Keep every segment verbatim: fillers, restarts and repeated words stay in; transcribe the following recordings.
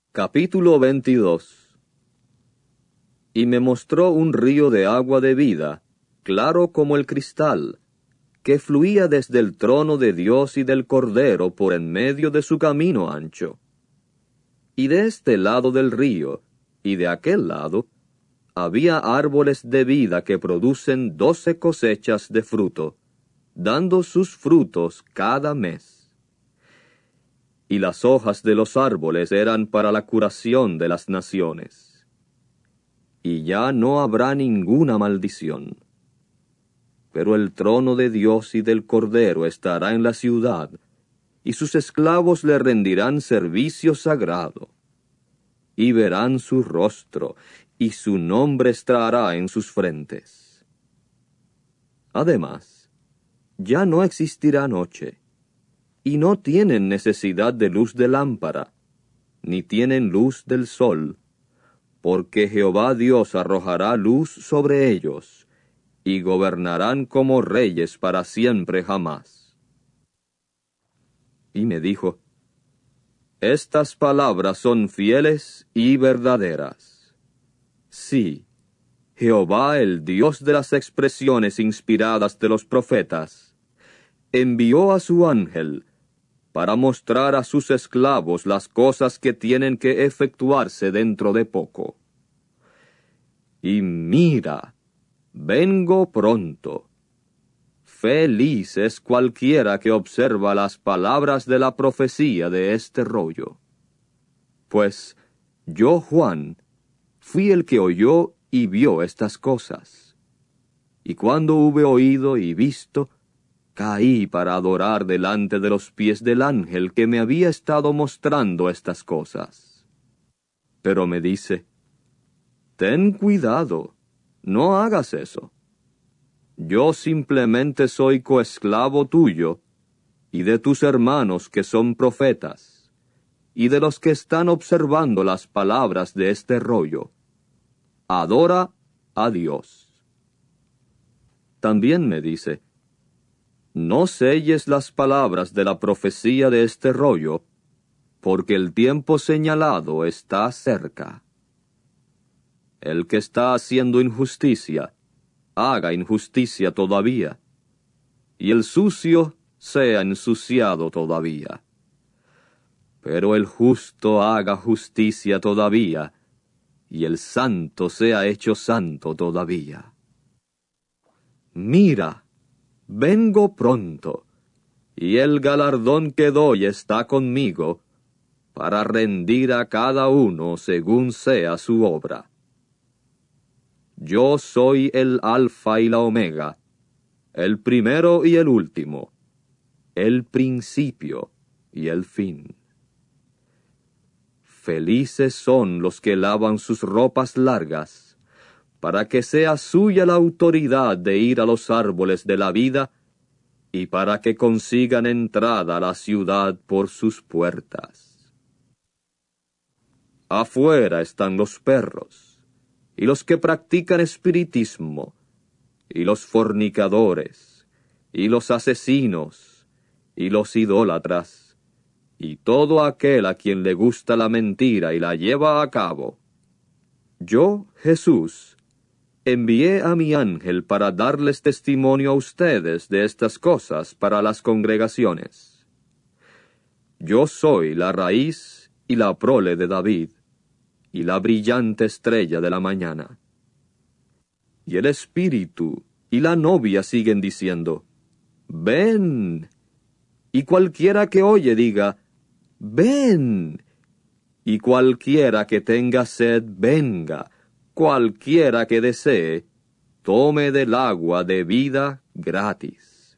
Capítulo veintidós. Y me mostró un río de agua de vida, claro como el cristal, que fluía desde el trono de Dios y del Cordero por en medio de su camino ancho. Y de este lado del río, y de aquel lado, había árboles de vida que producen doce cosechas de fruto, dando sus frutos cada mes. Y las hojas de los árboles eran para la curación de las naciones. Y ya no habrá ninguna maldición. Pero el trono de Dios y del Cordero estará en la ciudad, y sus esclavos le rendirán servicio sagrado. Y verán su rostro, y su nombre estará en sus frentes. Además, ya no existirá noche, y no tienen necesidad de luz de lámpara, ni tienen luz del sol, porque Jehová Dios arrojará luz sobre ellos, y gobernarán como reyes para siempre jamás. Y me dijo, estas palabras son fieles y verdaderas. Sí, Jehová, el Dios de las expresiones inspiradas de los profetas, envió a su ángel para mostrar a sus esclavos las cosas que tienen que efectuarse dentro de poco. Y mira, vengo pronto. Feliz es cualquiera que observa las palabras de la profecía de este rollo. Pues yo, Juan, fui el que oyó y vio estas cosas. Y cuando hube oído y visto, caí para adorar delante de los pies del ángel que me había estado mostrando estas cosas. Pero me dice, ten cuidado, no hagas eso. Yo simplemente soy coesclavo tuyo, y de tus hermanos que son profetas, y de los que están observando las palabras de este rollo. Adora a Dios. También me dice, no selles las palabras de la profecía de este rollo, porque el tiempo señalado está cerca. El que está haciendo injusticia, haga injusticia todavía, y el sucio sea ensuciado todavía. Pero el justo haga justicia todavía, y el santo sea hecho santo todavía. Mira, vengo pronto, y el galardón que doy está conmigo, para rendir a cada uno según sea su obra. Yo soy el Alfa y la Omega, el primero y el último, el principio y el fin. Felices son los que lavan sus ropas largas, para que sea suya la autoridad de ir a los árboles de la vida, y para que consigan entrada a la ciudad por sus puertas. Afuera están los perros, y los que practican espiritismo, y los fornicadores, y los asesinos, y los idólatras, y todo aquel a quien le gusta la mentira y la lleva a cabo. Yo, Jesús, envié a mi ángel para darles testimonio a ustedes de estas cosas para las congregaciones. Yo soy la raíz y la prole de David, y la brillante estrella de la mañana. Y el Espíritu y la novia siguen diciendo, ven. Y cualquiera que oye diga, ven. Y cualquiera que tenga sed, venga. Cualquiera que desee, tome del agua de vida gratis.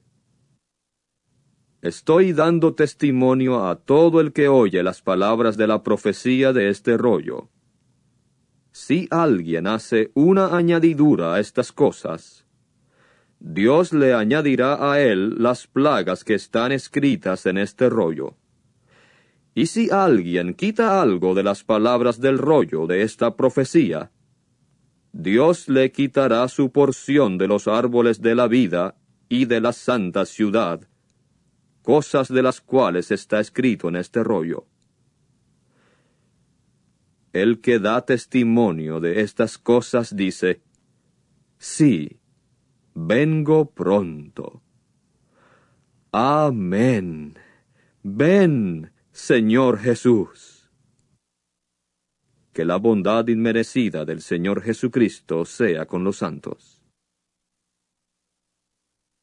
Estoy dando testimonio a todo el que oye las palabras de la profecía de este rollo. Si alguien hace una añadidura a estas cosas, Dios le añadirá a él las plagas que están escritas en este rollo. Y si alguien quita algo de las palabras del rollo de esta profecía, Dios le quitará su porción de los árboles de la vida y de la santa ciudad, cosas de las cuales está escrito en este rollo. el que da testimonio de estas cosas dice, sí, vengo pronto. Amén. Ven, Señor Jesús. Que la bondad inmerecida del Señor Jesucristo sea con los santos.